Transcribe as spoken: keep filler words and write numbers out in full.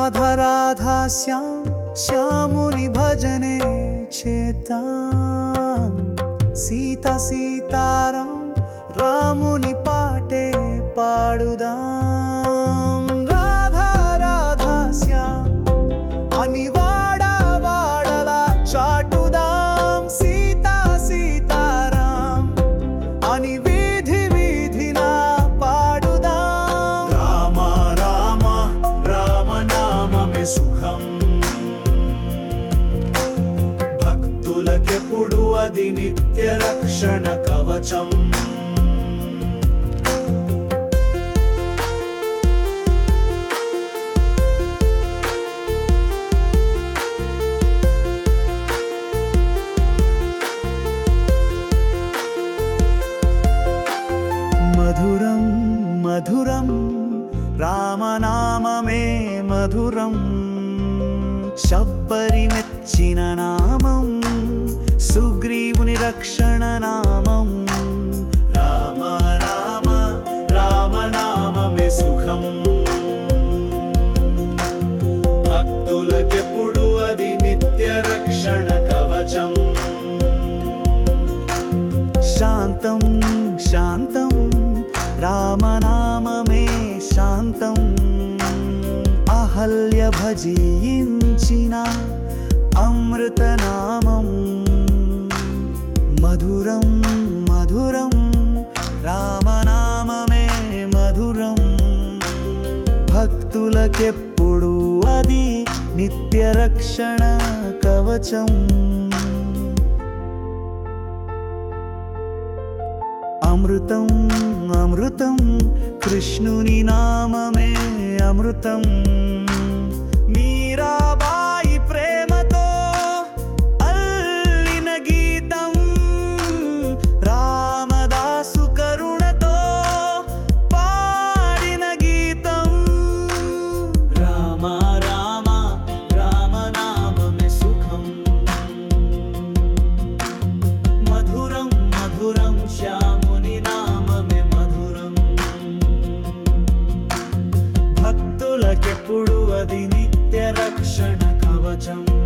రాధా రాధా శ్యాం శ్యాముని భజనే చేద్దాం, సీతా సీతారాం రాముని పాటే పాడుదాం. రాధా రాధా శ్యాం అని వాడా వాడలా చాటుదాం, సీతా సీతారాం అని వీధి వీధినా పాడుదాం. రామ రామ రామనామమే సుఖం, భక్తులకెప్పుడు అది నిత్య రక్షణ కవచం. మధురం మధురం రామనామమే మధురం, శబ్బరి మెచ్చిన నామం, సుగ్రీవుని రక్షణ నామం. రామ రామ రామనామమే సుఖం, భక్తులకెప్పుడు అది నిత్య రక్షణ కవచం. శాంతం శాంతం రామనామమే శాంతం, అహల్య భజించిన అమృతనామం. మధురం మధురం రామనామమే మధురం, భక్తులకెప్పుడు అది నిత్య రక్షణ కవచం. అమృతం అమృతం కృష్ణుని నామమే అమృతం, మీరాబాయి ప్రేమతో అల్లిన గీతం, రామదాసు కరుణతో పాడిన గీతం. రామ రామ రామనామమే సుఖం, మధురం మధురం శ్యాముని నామమే మధురం, భక్తులకెప్పుడు అది నిత్య రక్షణ కవచం.